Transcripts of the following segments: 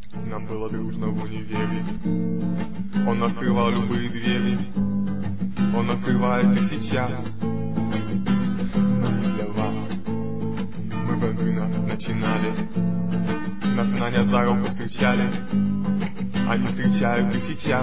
Нам было дружно в универе. Он открывал любые двери. Он открывает их сейчас. Но не для вас. Мы в 12 начинали. Нас Наня за руку встречали. Они встречают и сейчас.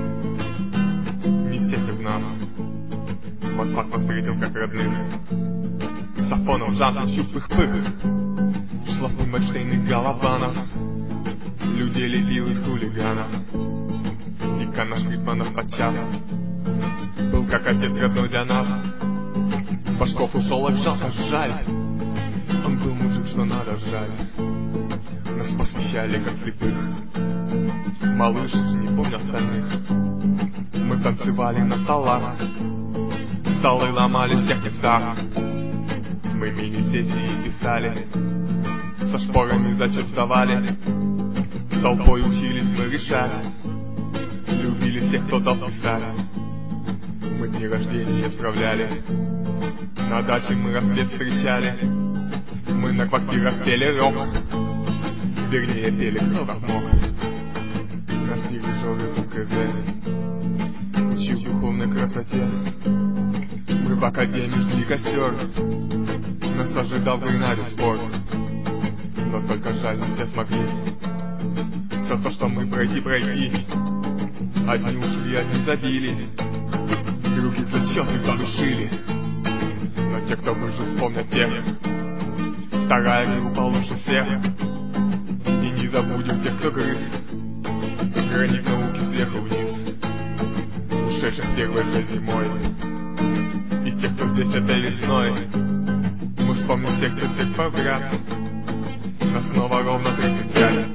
Не всех из нас. Матфак нас встретил как родных. С Афоном, Жаном, щуп-пых-пых. Шлафун, Мальштейн и Голованов. Людей лепил из хулиганов. Декан наш Гритманов подчас был как отец родной для нас. Башков ушел, и жалко, жаль. Он был мужик, что надо, жаль. Нас посвящали как слепых. Малыш, не помню остальных. Мы танцевали на столах. Столы ломались в тех местах. Мы мини-сессии писали. Со шпорами зачет сдавали. Толпой учились мы решать. Любили всех, кто дал писать. Мы дни рождения справляли. На даче мы рассвет встречали. Мы на квартирах пели рок. Вернее, пели кто как мог. Наш дирижер из УКЗ учил духовной красоте. Мы в академии жгли костер. Нас ожидал в Гренаде спорт. Но только жаль, не все смогли. Все то, что мы пройти. Одни ушли, одни забили. Других зачем задушили. Но те, кто выжил, вспомнят тех. Вторая группа лучше всех. И не забудем тех, кто грыз гранит науки сверху вниз, ушедших первой же зимой. И тех, кто здесь этой весной. Мы вспомним всех подряд. Нас снова ровно 35.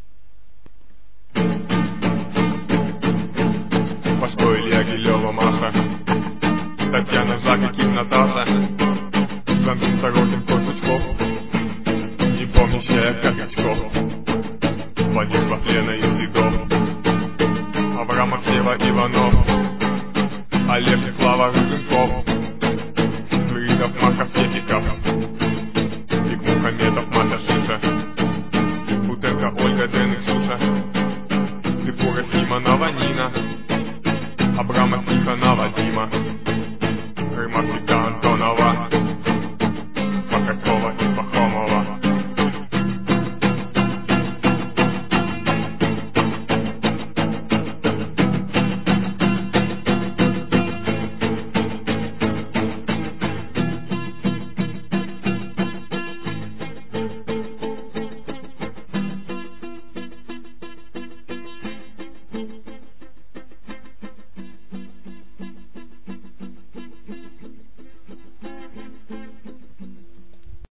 Пашко, Илья, Гилева, Маша, Татьяна, Жак и Ким, Наташа, Жан-Жун, Сорокин, Кожучков, не помнящая Козачков, Владислав, Лена и Седов, Авраам, Сева, Иванов, Олег и Слава Рыженков, Свиридов, Маков, Чепиков, Вик Мухамедов, Маша, Шиша, Бутенко, Ольга, Дэн и Ксюша, Зефура, Симонова, Нина, Абрама, Тихонова, Дима, Крыма, Антонова, Покакова и Пахова.